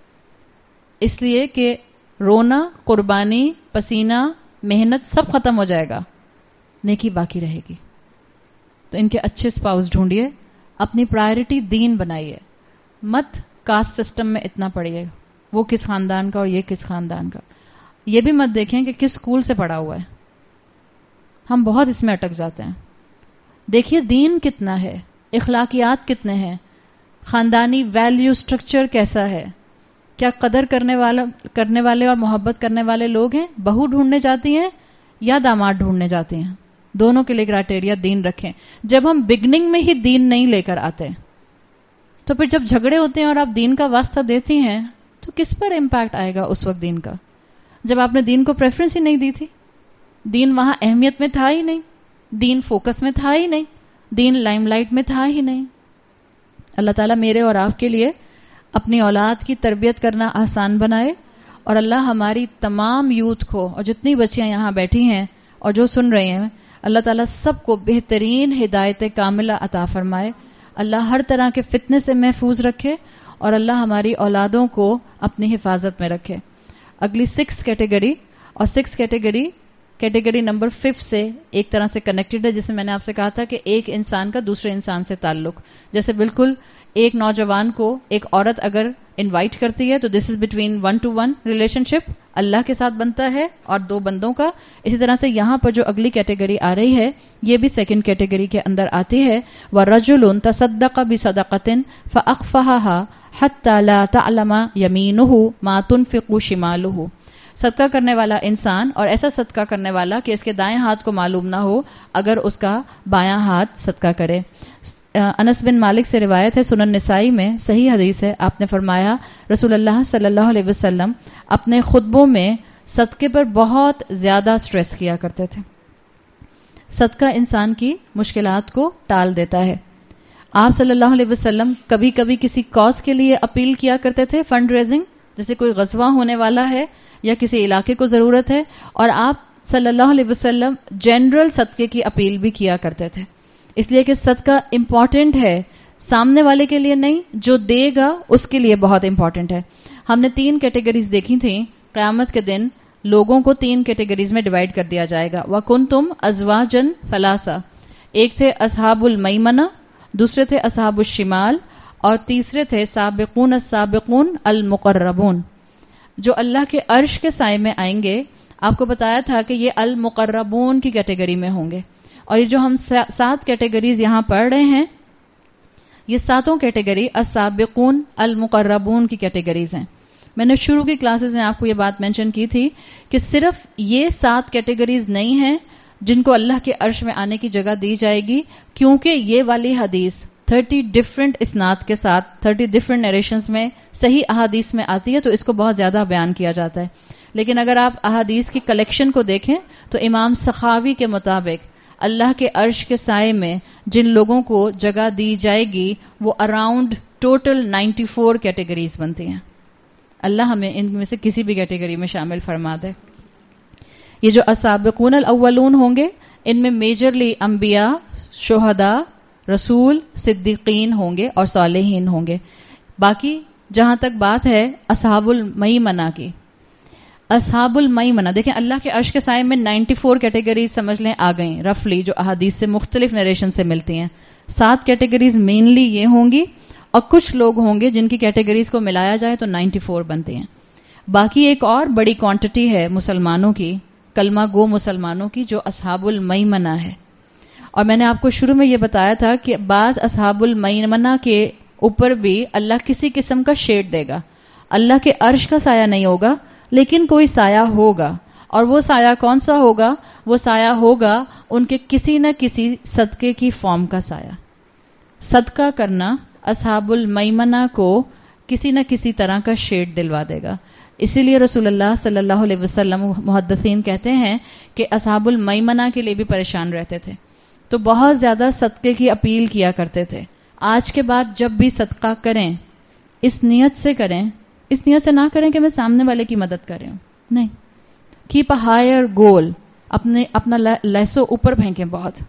اس لیے کہ رونا، قربانی، پسینہ، محنت سب ختم ہو جائے گا، نیکی باقی رہے گی. تو ان کے اچھے سپاؤس ڈھونڈیے، اپنی پرائرٹی دین بنائیے. مت کاسٹ سسٹم میں اتنا پڑھیے، وہ کس خاندان کا اور یہ کس خاندان کا. یہ بھی مت دیکھیں کہ کس اسکول سے پڑھا ہوا ہے. ہم بہت اس میں اٹک جاتے ہیں. دیکھیے دین کتنا ہے، اخلاقیات کتنے ہیں، خاندانی ویلیو سٹرکچر کیسا ہے. کیا قدر کرنے والا کرنے والے اور محبت کرنے والے لوگ ہیں؟ بہو ڈھونڈنے جاتی ہیں یا داماد ڈھونڈنے جاتی ہیں؟ دونوں کے لیے کرائٹیریا دین رکھیں. جب ہم بگننگ میں ہی دین نہیں لے کر آتے تو پھر جب جھگڑے ہوتے ہیں اور آپ دین کا واسطہ دیتی ہیں تو کس پر امپیکٹ آئے گا اس وقت دین کا، جب آپ نے دین کو پریفرنس ہی نہیں دی تھی. دین وہاں اہمیت میں تھا ہی نہیں، دین فوکس میں تھا ہی نہیں، دین لائم لائٹ میں تھا ہی نہیں. اللہ تعالیٰ میرے اور آپ کے لیے اپنی اولاد کی تربیت کرنا آسان بنائے. اور اللہ ہماری تمام یوتھ کو، اور جتنی بچیاں یہاں بیٹھی ہیں اور جو سن رہے ہیں، اللہ تعالیٰ سب کو بہترین ہدایت کاملہ عطا فرمائے. اللہ ہر طرح کے فتنے سے محفوظ رکھے اور اللہ ہماری اولادوں کو اپنی حفاظت میں رکھے. اگلی سکس کیٹیگری، اور six category category number fifth سے ایک طرح سے کنیکٹڈ ہے، جسے میں نے آپ سے کہا تھا کہ ایک انسان کا دوسرے انسان سے تعلق. جیسے بالکل ایک نوجوان کو ایک عورت اگر انوائٹ کرتی ہے تو this is between one to one relationship, اللہ کے ساتھ بنتا ہے اور دو بندوں کا. اسی طرح سے یہاں پر جو اگلی کیٹیگری آ رہی ہے یہ بھی سیکنڈ کیٹیگری کے اندر آتی ہے. وَرَجُلٌ تَصَدَّقَ بِصَدَقَةٍ فَأَخْفَهَا حَتَّى لَا تَعْلَمَ يَمِينُهُ مَا تُنْفِقُ شِمَالُهُ. صدقہ کرنے والا انسان، اور ایسا صدقہ کرنے والا کہ اس کے دائیں ہاتھ کو معلوم نہ ہو اگر اس کا بایاں ہاتھ صدقہ کرے. انس بن مالک سے روایت ہے، سنن نسائی میں صحیح حدیث ہے، آپ نے فرمایا رسول اللہ صلی اللہ علیہ وسلم اپنے خطبوں میں صدقے پر بہت زیادہ سٹریس کیا کرتے تھے. صدقہ انسان کی مشکلات کو ٹال دیتا ہے. آپ صلی اللہ علیہ وسلم کبھی کبھی کسی کاز کے لیے اپیل کیا کرتے تھے، فنڈ ریزنگ، جیسے کوئی غزوہ ہونے والا ہے یا کسی علاقے کو ضرورت ہے، اور آپ صلی اللہ علیہ وسلم جنرل صدقے کی اپیل بھی کیا کرتے تھے. اس لیے کہ صدقہ امپورٹنٹ ہے، سامنے والے کے لیے نہیں، جو دے گا اس کے لیے بہت امپورٹنٹ ہے. ہم نے تین کیٹیگریز دیکھی تھیں. قیامت کے دن لوگوں کو تین کیٹیگریز میں ڈیوائڈ کر دیا جائے گا. وَكُنْتُمْ أَزْوَاجًا ثَلَاثَةً، ایک تھے اصحاب المیمنہ، دوسرے تھے اصحاب الشمال، اور تیسرے تھے سابقون السابقون المقربون، جو اللہ کے عرش کے سائے میں آئیں گے. آپ کو بتایا تھا کہ یہ المقربون کی کیٹیگری میں ہوں گے. اور یہ جو ہم سات کیٹیگریز یہاں پڑھ رہے ہیں، یہ ساتوں کیٹیگری السابقون المقربون کی کیٹیگریز ہیں. میں نے شروع کی کلاسز میں آپ کو یہ بات مینشن کی تھی کہ صرف یہ سات کیٹیگریز نہیں ہیں جن کو اللہ کے عرش میں آنے کی جگہ دی جائے گی، کیونکہ یہ والی حدیث تھرٹی ڈفرنٹ اسناد کے ساتھ تھرٹی ڈفرنٹ نیریشنز میں صحیح احادیث میں آتی ہے، تو اس کو بہت زیادہ بیان کیا جاتا ہے. لیکن اگر آپ احادیث کی کلیکشن کو دیکھیں تو امام سخاوی کے مطابق اللہ کے عرش کے سائے میں جن لوگوں کو جگہ دی جائے گی وہ around total ninety four categories بنتی ہیں. اللہ ہمیں ان میں سے کسی بھی کیٹیگری میں شامل فرما دے. یہ جو السابقون الاولون ہوں گے، ان میں میجرلی انبیاء، شہداء، رسول، صدیقین ہوں گے اور صالحین ہوں گے. باقی جہاں تک بات ہے اصحاب المیمنہ کی، اصحاب المیمنہ دیکھیں اللہ کے عرش کے سائے میں نائنٹی فور کیٹیگریز سمجھ لیں آ گئیں رفلی، جو احادیث سے مختلف نریشن سے ملتی ہیں. سات کیٹیگریز مینلی یہ ہوں گی، اور کچھ لوگ ہوں گے جن کی کیٹیگریز کو ملایا جائے تو نائنٹی فور بنتی ہیں. باقی ایک اور بڑی کوانٹٹی ہے مسلمانوں کی، کلمہ گو مسلمانوں کی، جو اصحاب المیمنہ ہے. اور میں نے آپ کو شروع میں یہ بتایا تھا کہ بعض اصحاب المیمنہ کے اوپر بھی اللہ کسی قسم کا شیڈ دے گا. اللہ کے عرش کا سایہ نہیں ہوگا، لیکن کوئی سایہ ہوگا. اور وہ سایہ کون سا ہوگا؟ وہ سایہ ہوگا ان کے کسی نہ کسی صدقے کی فارم کا سایہ. صدقہ کرنا اصحاب المیمنہ کو کسی نہ کسی طرح کا شیڈ دلوا دے گا. اسی لیے رسول اللہ صلی اللہ علیہ وسلم محدثین کہتے ہیں کہ اصحاب المیمنہ کے لیے بھی پریشان رہتے تھے، تو بہت زیادہ صدقے کی اپیل کیا کرتے تھے. آج کے بعد جب بھی صدقہ کریں اس نیت سے کریں، اس نیت سے نہ کریں کہ میں سامنے والے کی مدد کر رہا ہوں، نہیں. کیپ اے ہائر گول، اپنے اپنا لیسو اوپر پھینکیں بہت.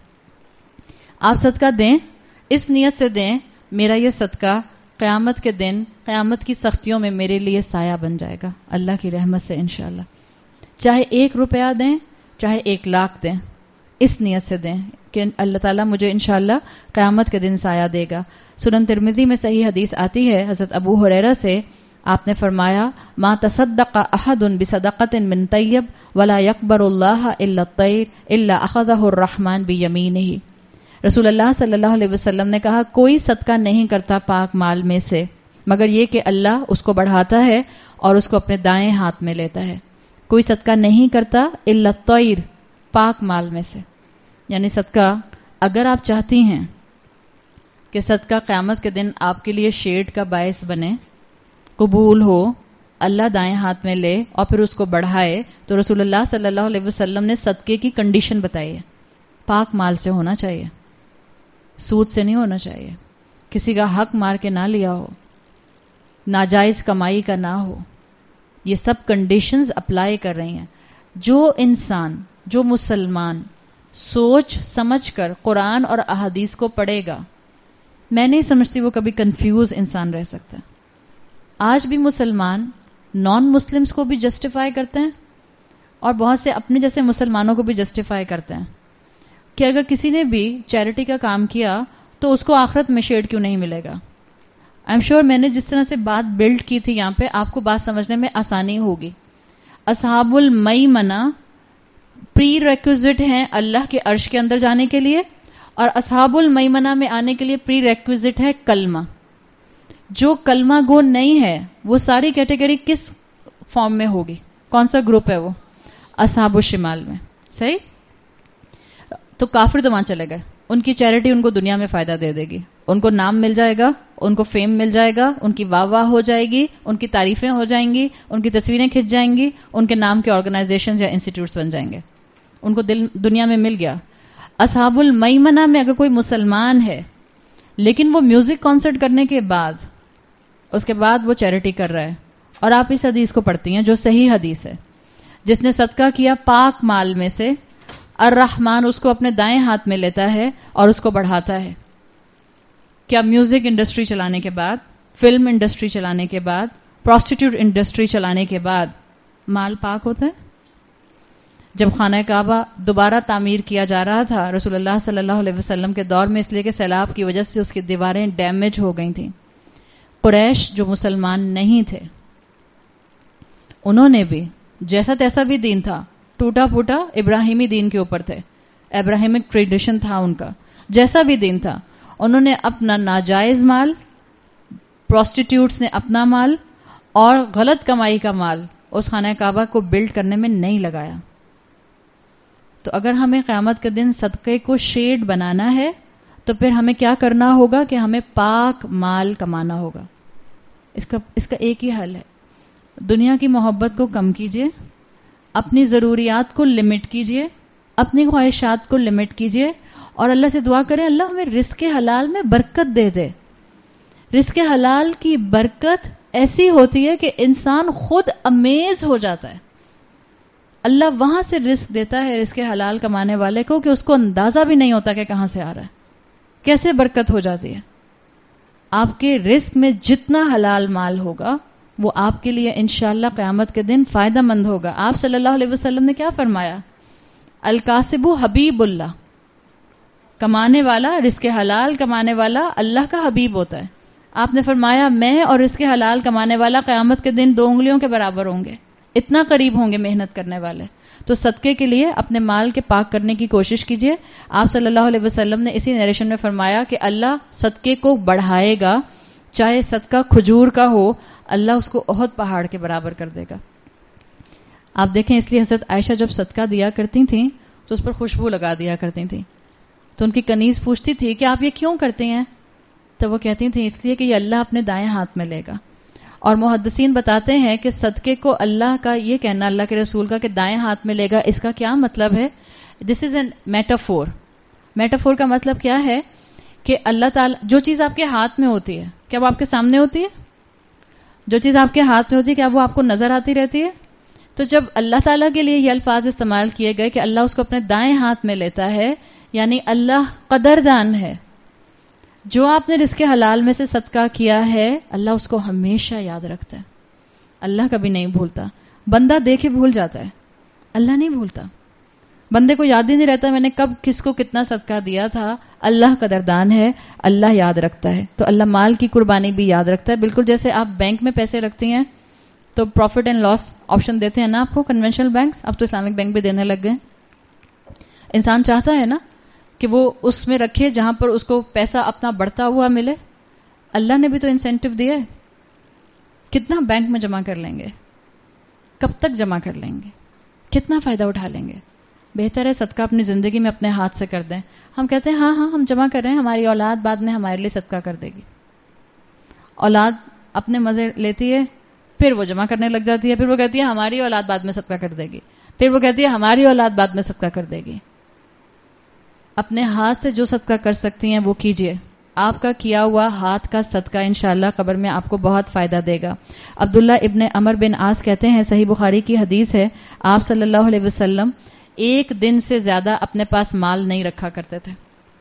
آپ صدقہ دیں، اس نیت سے دیں میرا یہ صدقہ قیامت کے دن، قیامت کی سختیوں میں میرے لیے سایہ بن جائے گا اللہ کی رحمت سے انشاءاللہ. چاہے ایک روپیہ دیں، چاہے ایک لاکھ دیں، اس نیت سے دیں کہ اللہ تعالیٰ مجھے انشاءاللہ قیامت کے دن سایہ دے گا. سنن ترمذی میں صحیح حدیث آتی ہے حضرت ابو ہریرہ سے، آپ نے فرمایا ما تصدق احد بصدقۃ من طیب ولا یقبر اللہ الا الطیر الا اخذہ الرحمن بیمینہ. رسول اللہ صلی اللہ علیہ وسلم نے کہا کوئی صدقہ نہیں کرتا پاک مال میں سے مگر یہ کہ اللہ اس کو بڑھاتا ہے اور اس کو اپنے دائیں ہاتھ میں لیتا ہے. کوئی صدقہ نہیں کرتا الا الطیر، پاک مال میں سے. یعنی صدقہ اگر آپ چاہتی ہیں کہ صدقہ قیامت کے دن آپ کے لیے شیڈ کا باعث بنے، قبول ہو، اللہ دائیں ہاتھ میں لے اور پھر اس کو بڑھائے، تو رسول اللہ صلی اللہ علیہ وسلم نے صدقے کی کنڈیشن بتائی ہے. پاک مال سے ہونا چاہیے، سود سے نہیں ہونا چاہیے، کسی کا حق مار کے نہ لیا ہو، ناجائز کمائی کا نہ ہو. یہ سب کنڈیشنز اپلائی کر رہی ہیں. جو انسان، جو مسلمان سوچ سمجھ کر قرآن اور احادیث کو پڑھے گا، میں نہیں سمجھتی وہ کبھی کنفیوز انسان رہ سکتا. آج بھی مسلمان نان مسلمز کو بھی جسٹیفائی کرتے ہیں اور بہت سے اپنے جیسے مسلمانوں کو بھی جسٹیفائی کرتے ہیں کہ اگر کسی نے بھی چیریٹی کا کام کیا تو اس کو آخرت میں شیڈ کیوں نہیں ملے گا. آئی ایم شیور میں نے جس طرح سے بات بلڈ کی تھی یہاں پہ آپ کو بات سمجھنے میں آسانی ہوگی. اصحاب المیمنہ پری ریکوزٹ ہیں اللہ کے عرش کے اندر جانے کے لیے، اور اصحاب المیمنہ میں آنے کے لیے پری ریکوزٹ ہے کلمہ. جو کلمہ گو نہیں ہے وہ ساری کیٹیگری کس فارم میں ہوگی؟ کون سا گروپ ہے وہ؟ اصحاب الشمال میں. صحیح؟ تو کافر تو وہاں چلے گئے، ان کی چیریٹی ان کو دنیا میں فائدہ دے دے گی، ان کو نام مل جائے گا، ان کو فیم مل جائے گا، ان کی واہ واہ ہو جائے گی، ان کی تعریفیں ہو جائیں گی، ان کی تصویریں کھنچ جائیں گی، ان کے نام کے آرگنائزیشن یا انسٹیٹیوٹس بن جائیں گے. ان کو دل دنیا میں مل گیا. اصحاب المیمنہ میں اگر کوئی مسلمان ہے لیکن وہ میوزک کانسرٹ کرنے کے بعد اس کے بعد وہ چیریٹی کر رہا ہے، اور آپ اس حدیث کو پڑھتی ہیں جو صحیح حدیث ہے، جس نے صدقہ کیا پاک مال میں سے، الرحمن اس کو اپنے دائیں ہاتھ میں لیتا ہے اور اس کو بڑھاتا ہے. کیا میوزک انڈسٹری چلانے کے بعد، فلم انڈسٹری چلانے کے بعد، پروسٹیٹیوٹ انڈسٹری چلانے کے بعد مال پاک ہوتا ہے؟ جب خانہ کعبہ دوبارہ تعمیر کیا جا رہا تھا رسول اللہ صلی اللہ علیہ وسلم کے دور میں، اس لیے کہ سیلاب کی وجہ سے اس کی دیواریں ڈیمیج ہو گئی تھیں، قریش جو مسلمان نہیں تھے انہوں نے بھی جیسا تیسا بھی دین تھا، ٹوٹا پھوٹا ابراہیمی دین کے اوپر تھے، ابراہیمک ٹریڈیشن تھا ان کا، جیسا بھی دین تھا، انہوں نے اپنا ناجائز مال، پروسٹیٹیوٹس نے اپنا مال اور غلط کمائی کا مال اس خانہ کعبہ کو بلڈ کرنے میں نہیں لگایا. تو اگر ہمیں قیامت کے دن صدقے کو شیڈ بنانا ہے تو پھر ہمیں کیا کرنا ہوگا کہ ہمیں پاک مال کمانا ہوگا. اس کا اس کا ایک ہی حل ہے، دنیا کی محبت کو کم کیجئے، اپنی ضروریات کو لمٹ کیجئے، اپنی خواہشات کو لمٹ کیجئے اور اللہ سے دعا کریں اللہ ہمیں رزق حلال میں برکت دے دے. رزق حلال کی برکت ایسی ہوتی ہے کہ انسان خود امیز ہو جاتا ہے. اللہ وہاں سے رزق دیتا ہے رزق حلال کمانے والے کو کہ اس کو اندازہ بھی نہیں ہوتا کہ کہاں سے آ رہا ہے، کیسے برکت ہو جاتی ہے. آپ کے رزق میں جتنا حلال مال ہوگا وہ آپ کے لیے انشاءاللہ قیامت کے دن فائدہ مند ہوگا. آپ صلی اللہ علیہ وسلم نے کیا فرمایا؟ الکاسب حبیب اللہ، کمانے والا، رزق حلال کمانے والا اللہ کا حبیب ہوتا ہے. آپ نے فرمایا میں اور رزق حلال کمانے والا قیامت کے دن دو انگلیوں کے برابر ہوں گے، اتنا قریب ہوں گے محنت کرنے والے. تو صدقے کے لیے اپنے مال کے پاک کرنے کی کوشش کیجیے. آپ صلی اللہ علیہ وسلم نے اسی نیریشن میں فرمایا کہ اللہ صدقے کو بڑھائے گا، چاہے صدقہ کھجور کا ہو، اللہ اس کو احد پہاڑ کے برابر کر دے گا. آپ دیکھیں اس لیے حضرت عائشہ جب صدقہ دیا کرتی تھیں تو اس پر خوشبو لگا دیا کرتی تھیں. تو ان کی کنیز پوچھتی تھی کہ آپ یہ کیوں کرتے ہیں؟ تو وہ کہتی تھیں اس لیے کہ یہ اللہ اپنے دائیں ہاتھ میں لے گا. اور محدثین بتاتے ہیں کہ صدقے کو اللہ کا یہ کہنا، اللہ کے رسول کا کہ دائیں ہاتھ میں لے گا، اس کا کیا مطلب ہے؟ This is an metaphor. Metaphor کا مطلب کیا ہے کہ اللہ تعالی جو چیز آپ کے ہاتھ میں ہوتی ہے کیا وہ آپ کے سامنے ہوتی ہے؟ جو چیز آپ کے ہاتھ میں ہوتی ہے کیا وہ آپ کو نظر آتی رہتی ہے؟ تو جب اللہ تعالیٰ کے لیے یہ الفاظ استعمال کیے گئے کہ اللہ اس کو اپنے دائیں ہاتھ میں لیتا ہے، یعنی اللہ قدردان ہے. جو آپ نے رزق حلال میں سے صدقہ کیا ہے اللہ اس کو ہمیشہ یاد رکھتا ہے، اللہ کبھی نہیں بھولتا. بندہ دیکھے بھول جاتا ہے، اللہ نہیں بھولتا. بندے کو یاد ہی نہیں رہتا میں نے کب کس کو کتنا صدقہ دیا تھا. اللہ قدردان ہے، اللہ یاد رکھتا ہے. تو اللہ مال کی قربانی بھی یاد رکھتا ہے. بالکل جیسے آپ بینک میں پیسے رکھتی ہیں تو پروفٹ اینڈ لاس آپشن دیتے ہیں نا آپ کو کنونشنل بینکس، اب تو اسلامک بینک بھی دینے لگ گئے. انسان چاہتا ہے نا کہ وہ اس میں رکھے جہاں پر اس کو پیسہ اپنا بڑھتا ہوا ملے. اللہ نے بھی تو انسینٹیو دیا ہے. کتنا بینک میں جمع کر لیں گے، کب تک جمع کر لیں گے، کتنا فائدہ اٹھا لیں گے. بہتر ہے صدقہ اپنی زندگی میں اپنے ہاتھ سے کر دیں. ہم کہتے ہیں ہاں ہاں ہم جمع کر رہے ہیں، ہماری اولاد بعد میں ہمارے لیے صدقہ کر دے گی. اولاد اپنے مزے لیتی ہے، پھر وہ جمع کرنے لگ جاتی ہے، پھر وہ کہتی ہے ہماری اولاد بعد میں صدقہ کر دے گی، پھر وہ کہتی ہے ہماری اولاد بعد میں صدقہ کر دے گی. اپنے ہاتھ سے جو صدقہ کر سکتی ہیں وہ کیجیے. آپ کا کیا ہوا ہاتھ کا صدقہ انشاءاللہ قبر میں آپ کو بہت فائدہ دے گا. عبداللہ ابن عمر بن عاص کہتے ہیں، صحیح بخاری کی حدیث ہے، آپ صلی اللہ علیہ وسلم ایک دن سے زیادہ اپنے پاس مال نہیں رکھا کرتے تھے.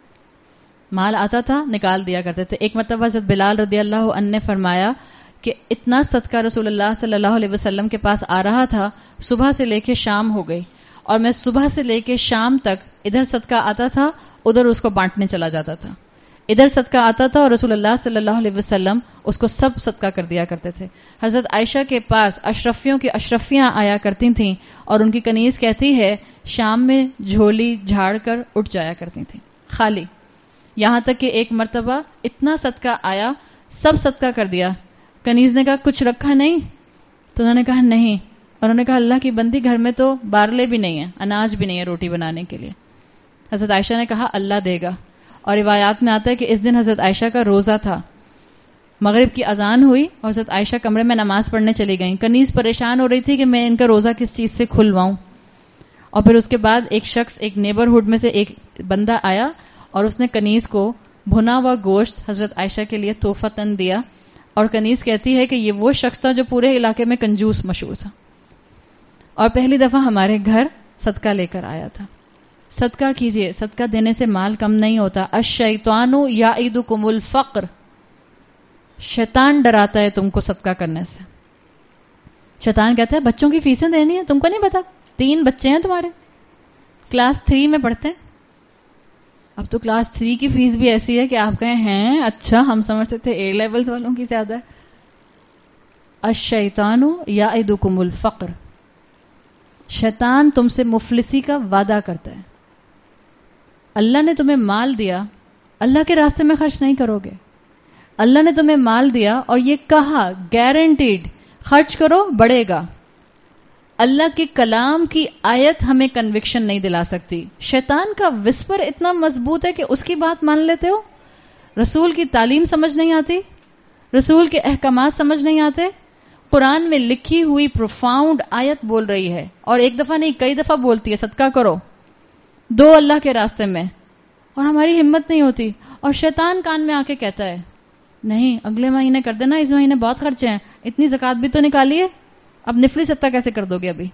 مال آتا تھا نکال دیا کرتے تھے. ایک مرتبہ حضرت بلال رضی اللہ عنہ نے فرمایا کہ اتنا صدقہ رسول اللہ صلی اللہ علیہ وسلم کے پاس آ رہا تھا، صبح سے لے کے شام ہو گئی اور میں صبح سے لے کے شام تک ادھر صدقہ آتا تھا ادھر اس کو بانٹنے چلا جاتا تھا. ادھر صدقہ آتا تھا اور رسول اللہ صلی اللہ علیہ وسلم اس کو سب صدقہ کر دیا کرتے تھے. حضرت عائشہ کے پاس اشرفیوں کی اشرفیاں آیا کرتی تھیں اور ان کی کنیز کہتی ہے شام میں جھولی جھاڑ کر اٹھ جایا کرتی تھیں خالی. یہاں تک کہ ایک مرتبہ اتنا صدقہ آیا سب صدقہ کر دیا. کنیز نے کہا کچھ رکھا نہیں؟ تو انہوں نے کہا نہیں. انہوں نے کہا اللہ کی بندی گھر میں تو بارلے بھی نہیں ہے، اناج بھی نہیں ہے روٹی بنانے کے لیے. حضرت عائشہ نے کہا اللہ دے گا. اور روایات میں آتا ہے کہ اس دن حضرت عائشہ کا روزہ تھا. مغرب کی اذان ہوئی اور حضرت عائشہ کمرے میں نماز پڑھنے چلی گئیں. کنیز پریشان ہو رہی تھی کہ میں ان کا روزہ کس چیز سے کھلواؤں. اور پھر اس کے بعد ایک شخص ایک نیبرہڈ میں سے ایک بندہ آیا اور اس نے کنیز کو بھنا ہوا گوشت حضرت عائشہ کے لیے تحفتاً دیا. اور کنیز کہتی ہے کہ یہ وہ شخص تھا جو پورے علاقے میں کنجوس مشہور تھا اور پہلی دفعہ ہمارے گھر صدقہ لے کر آیا تھا. صدقہ کیجیے، صدقہ دینے سے مال کم نہیں ہوتا. الشیطان یعدکم الفقر، شیطان ڈراتا ہے تم کو صدقہ کرنے سے. شیطان کہتا ہے بچوں کی فیسیں دینی ہے، تم کو نہیں پتا، تین بچے ہیں تمہارے، کلاس تھری میں پڑھتے ہیں. اب تو کلاس تھری کی فیس بھی ایسی ہے کہ آپ کہیں ہیں اچھا، ہم سمجھتے تھے اے لیولز والوں کی زیادہ ہے. الشیطان یعدکم الفقر، شیطان تم سے مفلسی کا وعدہ کرتا ہے. اللہ نے تمہیں مال دیا، اللہ کے راستے میں خرچ نہیں کرو گے. اللہ نے تمہیں مال دیا اور یہ کہا گارنٹیڈ خرچ کرو، بڑھے گا. اللہ کے کلام کی آیت ہمیں کنوکشن نہیں دلا سکتی. شیطان کا وسپر اتنا مضبوط ہے کہ اس کی بات مان لیتے ہو. رسول کی تعلیم سمجھ نہیں آتی، رسول کے احکامات سمجھ نہیں آتے. قرآن میں لکھی ہوئی پروفاؤنڈ آیت بول رہی ہے، اور ایک دفعہ نہیں کئی دفعہ بولتی ہے صدقہ کرو، دو اللہ کے راستے میں، اور ہماری ہمت نہیں ہوتی. اور شیطان کان میں آ کے کہتا ہے نہیں اگلے مہینے کر دینا، اس مہینے بہت خرچے ہیں، اتنی زکوٰۃ بھی تو نکالیے، اب نفلی صدقہ کیسے کر دو گے ابھی.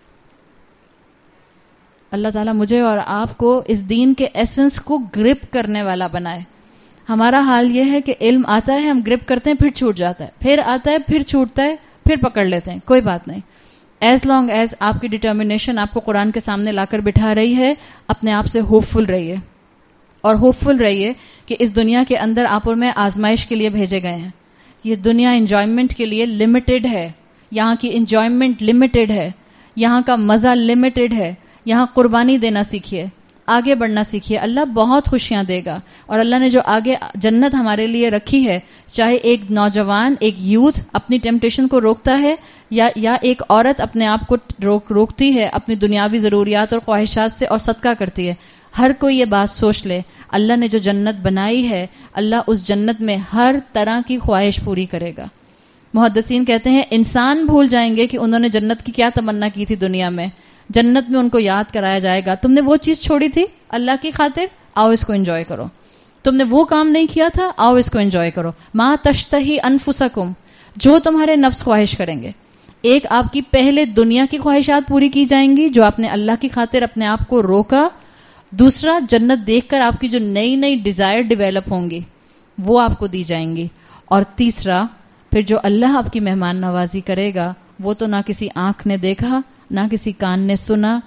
اللہ تعالیٰ مجھے اور آپ کو اس دین کے ایسنس کو گرپ کرنے والا بنائے. ہمارا حال یہ ہے کہ علم آتا ہے، ہم گرپ کرتے ہیں، پھر چھوٹ جاتا ہے، پھر آتا ہے، پھر چھوٹتا ہے، پھر پکڑ لیتے ہیں. کوئی بات نہیں، ایز لانگ ایز آپ کی ڈٹرمنیشن آپ کو قرآن کے سامنے لا کر بٹھا رہی ہے، اپنے آپ سے ہوپ فل رہیے، اور ہوپ فل رہیے کہ اس دنیا کے اندر آپ اور میں آزمائش کے لیے بھیجے گئے ہیں. یہ دنیا انجوائمنٹ کے لیے لمیٹڈ ہے، یہاں کی انجوائمنٹ لمیٹڈ ہے، یہاں کا مزہ لمیٹڈ ہے. یہاں قربانی دینا سیکھیے، آگے بڑھنا سیکھیے، اللہ بہت خوشیاں دے گا. اور اللہ نے جو آگے جنت ہمارے لیے رکھی ہے، چاہے ایک نوجوان، ایک یوتھ اپنی ٹیمپٹیشن کو روکتا ہے، یا یا ایک عورت اپنے آپ کو روک روکتی ہے اپنی دنیاوی ضروریات اور خواہشات سے اور صدقہ کرتی ہے. ہر کوئی یہ بات سوچ لے، اللہ نے جو جنت بنائی ہے، اللہ اس جنت میں ہر طرح کی خواہش پوری کرے گا. محدثین کہتے ہیں انسان بھول جائیں گے کہ انہوں نے جنت کی کیا تمنا کی تھی دنیا میں. جنت میں ان کو یاد کرایا جائے گا تم نے وہ چیز چھوڑی تھی اللہ کی خاطر، آؤ اس کو انجوائے کرو. تم نے وہ کام نہیں کیا تھا، آؤ اس کو انجوائے کرو. ما تشتہی انفسکم، جو تمہارے نفس خواہش کریں گے. ایک آپ کی پہلے دنیا کی خواہشات پوری کی جائیں گی جو آپ نے اللہ کی خاطر اپنے آپ کو روکا. دوسرا، جنت دیکھ کر آپ کی جو نئی نئی ڈیزائر ڈیویلپ ہوں گی وہ آپ کو دی جائیں گی. اور تیسرا، پھر جو اللہ آپ کی مہمان نوازی کرے گا وہ تو نہ کسی آنکھ نے دیکھا، نہ کسی کان نے سنا،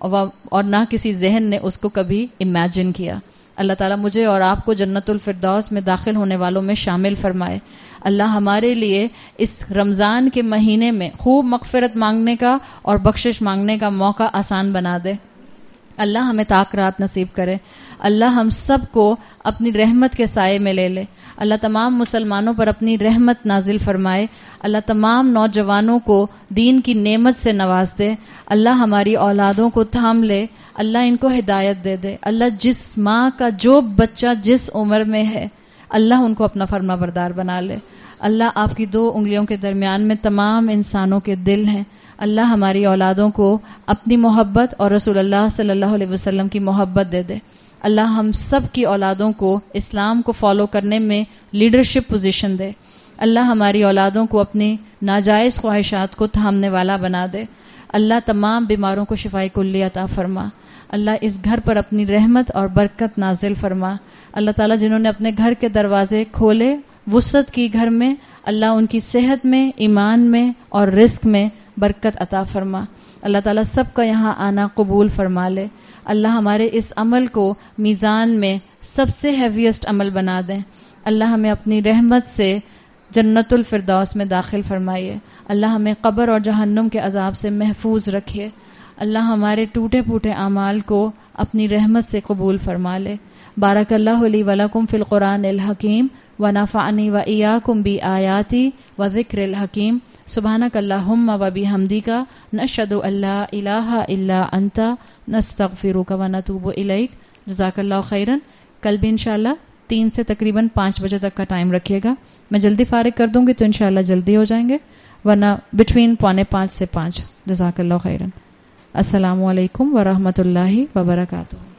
اور نہ کسی ذہن نے اس کو کبھی امیجن کیا. اللہ تعالیٰ مجھے اور آپ کو جنت الفردوس میں داخل ہونے والوں میں شامل فرمائے. اللہ ہمارے لیے اس رمضان کے مہینے میں خوب مغفرت مانگنے کا اور بخشش مانگنے کا موقع آسان بنا دے. اللہ ہمیں طاق رات نصیب کرے. اللہ ہم سب کو اپنی رحمت کے سائے میں لے لے. اللہ تمام مسلمانوں پر اپنی رحمت نازل فرمائے. اللہ تمام نوجوانوں کو دین کی نعمت سے نواز دے. اللہ ہماری اولادوں کو تھام لے. اللہ ان کو ہدایت دے دے. اللہ جس ماں کا جو بچہ جس عمر میں ہے اللہ ان کو اپنا فرما بردار بنا لے. اللہ آپ کی دو انگلیوں کے درمیان میں تمام انسانوں کے دل ہیں. اللہ ہماری اولادوں کو اپنی محبت اور رسول اللہ صلی اللہ علیہ وسلم کی محبت دے دے. اللہ ہم سب کی اولادوں کو اسلام کو فالو کرنے میں لیڈرشپ پوزیشن دے. اللہ ہماری اولادوں کو اپنی ناجائز خواہشات کو تھامنے والا بنا دے. اللہ تمام بیماروں کو شفائے کلی عطا فرما. اللہ اس گھر پر اپنی رحمت اور برکت نازل فرما. اللہ تعالیٰ جنہوں نے اپنے گھر کے دروازے کھولے وسعت کی گھر میں، اللہ ان کی صحت میں، ایمان میں اور رزق میں برکت عطا فرما. اللہ تعالیٰ سب کا یہاں آنا قبول فرما لے. اللہ ہمارے اس عمل کو میزان میں سب سے ہیویسٹ عمل بنا دیں. اللہ ہمیں اپنی رحمت سے جنت الفردوس میں داخل فرمائیے. اللہ ہمیں قبر اور جہنم کے عذاب سے محفوظ رکھیے. اللہ ہمارے ٹوٹے پھوٹے اعمال کو اپنی رحمت سے قبول فرما لے. بارک اللہ لی ولکم فی القرآن الحکیم ونفعنی وإیاکم بآیاتی وذکر الحکیم. سبحانک اللہم وبحمدک نشہد ان لا الہ الا انت نستغفرک ونتوب الیک. جزاک اللہ خیرا. کل بھی انشاءاللہ تین سے تقریباً پانچ بجے تک کا ٹائم رکھیے گا. میں جلدی فارغ کر دوں گی تو انشاءاللہ جلدی ہو جائیں گے، ورنہ بٹوین پونے پانچ سے پانچ. جزاک اللہ خیرا. السلام علیکم ورحمۃ اللہ وبرکاتہ.